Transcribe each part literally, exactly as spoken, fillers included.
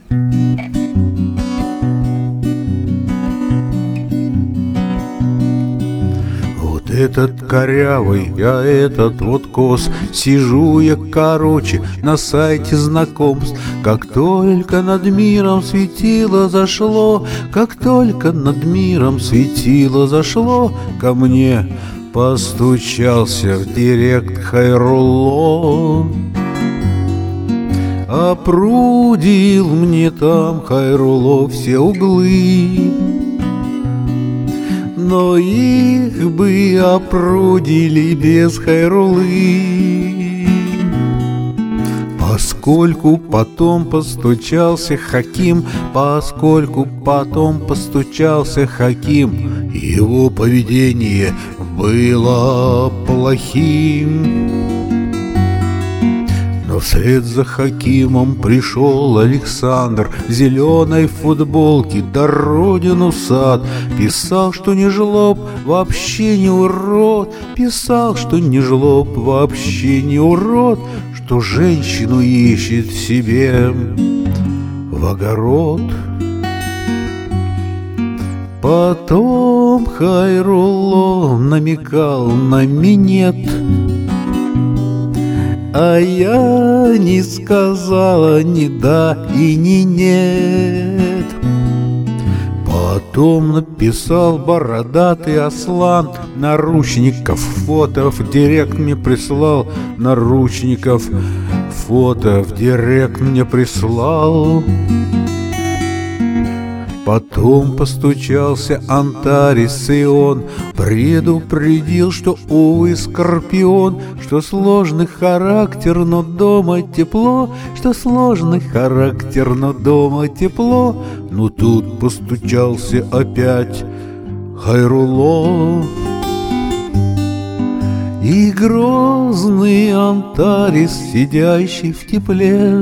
Вот этот корявый, а этот вот кос. Сижу я, короче, на сайте знакомств. Как только над миром светило зашло, Как только над миром светило зашло, ко мне постучался в директ Хайрулло. Опрудил мне там Хайрулло все углы, но их бы опрудили без Хайруллы. Поскольку потом постучался Хаким, Поскольку потом постучался Хаким, его поведение было плохим. Но вслед за Хакимом пришел Александр в зеленой футболке, да родину сад. Писал, что не жлоб, вообще не урод. Писал, что не жлоб, вообще не урод, что женщину ищет себе в огород. Потом Хайрулло намекал на минет, а я не сказала ни да и ни нет. Потом написал бородатый Аслан наручников, фото в директ мне прислал, наручников, фото в директ мне прислал. Потом постучался Антарес, и он предупредил, что, увы, Скорпион, что сложный характер, но дома тепло, что сложный характер, но дома тепло. Но тут постучался опять Хайрулло, и грозный Антарес, сидящий в тепле,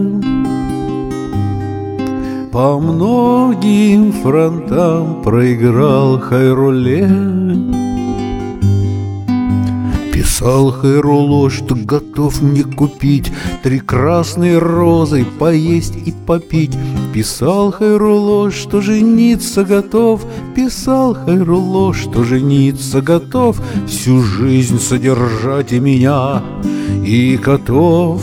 по многим фронтам проиграл Хайрулле. Писал Хайрулло, что готов мне купить три красные розы, поесть и попить. Писал Хайрулло, что жениться готов. Писал Хайрулло, что жениться готов, всю жизнь содержать и меня, и котов.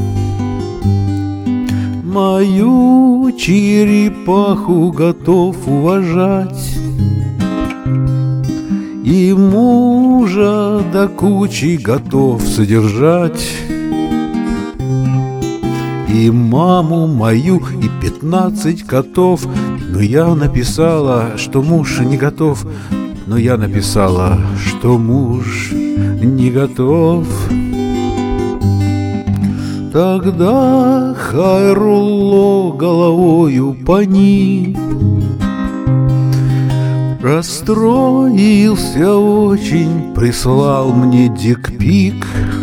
Мою черепаху готов уважать, и мужа до кучи готов содержать, и маму мою, и пятнадцать котов. Но я написала, что муж не готов. Но я написала, что муж не готов. Тогда Хайрулло головою поник, расстроился очень, прислал мне дикпик.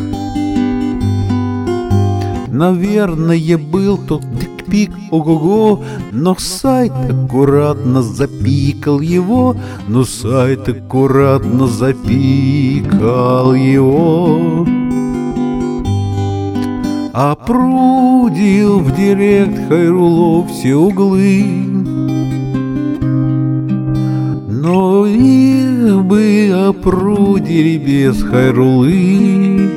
Наверное, был тот дикпик ого-го, но сайт аккуратно запикал его, но сайт аккуратно запикал его. Опрудил в директ Хайрулло все углы, но их бы опрудили без Хайруллы.